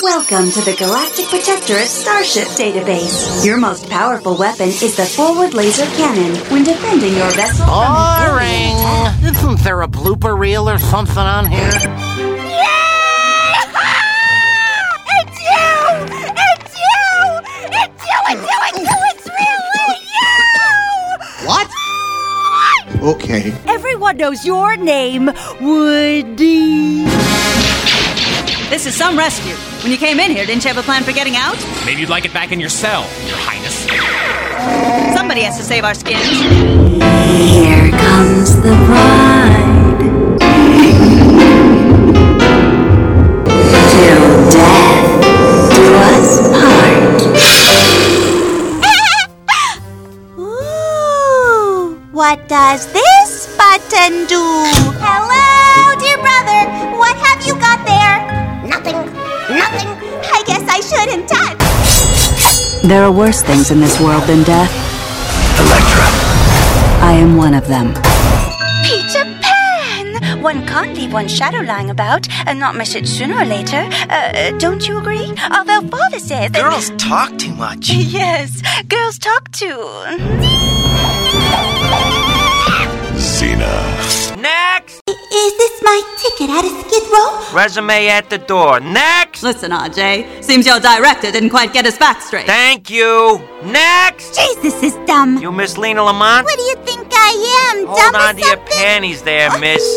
Welcome to the Galactic Protectorate Starship Database. Your most powerful weapon is the forward laser cannon when defending your vessel from Boring! Isn't there a blooper reel or something on here? It's you! It's you! It's you! It's really you! What? Okay. Everyone knows your name, Woody. This is some rescue. When you came in here, didn't you have a plan for getting out? Maybe you'd like it back in your cell, Your Highness. Somebody has to save our skins. Here comes the bride. Till death do us part. Ooh, what does this button do? Hello, dear brother. What have you got there? Nothing. I guess I shouldn't touch. There are worse things in this world than death. Electra. I am one of them. Peter Pan! One can't leave one's shadow lying about and not miss it sooner or later. Don't you agree? Although father says that... Girls talk too much. Yes, girls talk too. Xena. Next! Is this my ticket out of Skid Row? Resume at the door. Next! Listen, RJ. Seems your director didn't quite get his facts straight. Thank you. Next! Jeez, this is dumb. You Miss Lena Lamont? What do you think I am? Hold dumb or on to your something? panties there, miss.